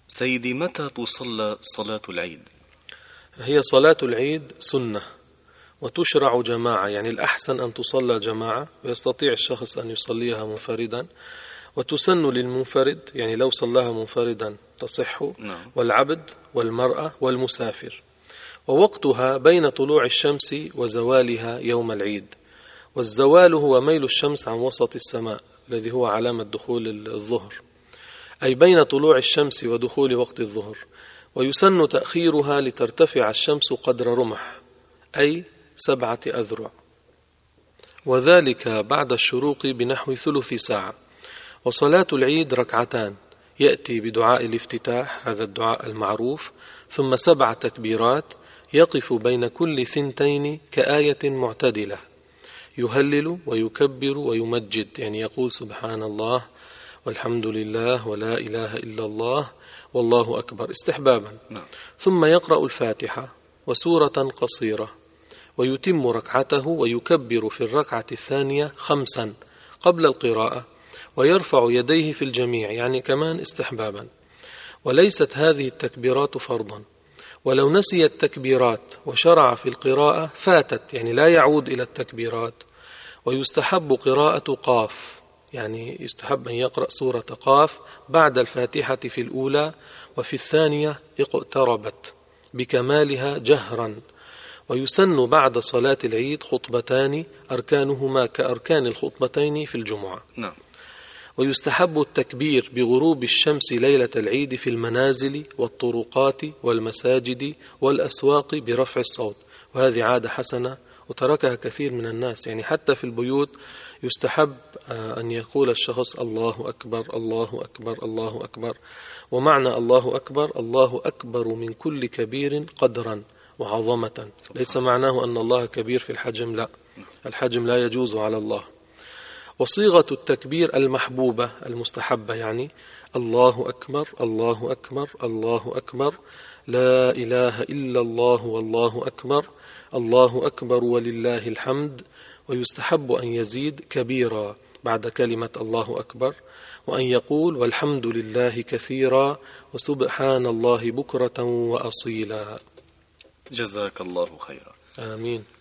سيدي، متى تصلى صلاة العيد؟ هي صلاة العيد سنة وتشرع جماعة، يعني الأحسن أن تصلى جماعة، ويستطيع الشخص أن يصليها منفردا، وتسن للمنفرد، يعني لو صلاها منفردا تصح، والعبد والمرأة والمسافر. ووقتها بين طلوع الشمس وزوالها يوم العيد، والزوال هو ميل الشمس عن وسط السماء الذي هو علامة دخول الظهر، أي بين طلوع الشمس ودخول وقت الظهر. ويسن تأخيرها لترتفع الشمس قدر رمح، أي 7 أذرع، وذلك بعد الشروق بنحو ثلث ساعة. وصلاة العيد ركعتان، يأتي بدعاء الافتتاح، هذا الدعاء المعروف، ثم 7 تكبيرات، يقف بين كل 2 كآية معتدلة، يهلل ويكبر ويمجد، يعني يقول سبحان الله والحمد لله ولا إله إلا الله والله أكبر استحبابا. ثم يقرأ الفاتحة وسورة قصيرة، ويتم ركعته، ويكبر في الركعة الثانية 5 قبل القراءة، ويرفع يديه في الجميع، يعني كمان استحبابا. وليست هذه التكبيرات فرضا، ولو نسي التكبيرات وشرع في القراءة فاتت، يعني لا يعود إلى التكبيرات. ويستحب قراءة قاف، يعني يستحب أن يقرأ سورة قاف بعد الفاتحة في الأولى، وفي الثانية اقتربت بكمالها جهرا. ويسن بعد صلاة العيد خطبتان أركانهما كأركان الخطبتين في الجمعة. ويستحب التكبير بغروب الشمس ليلة العيد في المنازل والطرقات والمساجد والأسواق برفع الصوت، وهذه عادة حسنة وتركها كثير من الناس، يعني حتى في البيوت يستحب أن يقول الشخص الله أكبر الله أكبر الله أكبر. ومعنى الله أكبر، الله أكبر من كل كبير قدرا وعظمة، ليس معناه أن الله كبير في الحجم، لا، الحجم لا يجوز على الله. وصيغة التكبير المحبوبة المستحبة، يعني الله أكبر الله أكبر الله أكبر لا إله إلا الله والله أكبر الله أكبر ولله الحمد. ويستحب أن يزيد كبيرا بعد كلمة الله أكبر، وأن يقول والحمد لله كثيرا وسبحان الله بكرة وأصيلا. جزاك الله خيرا. آمين.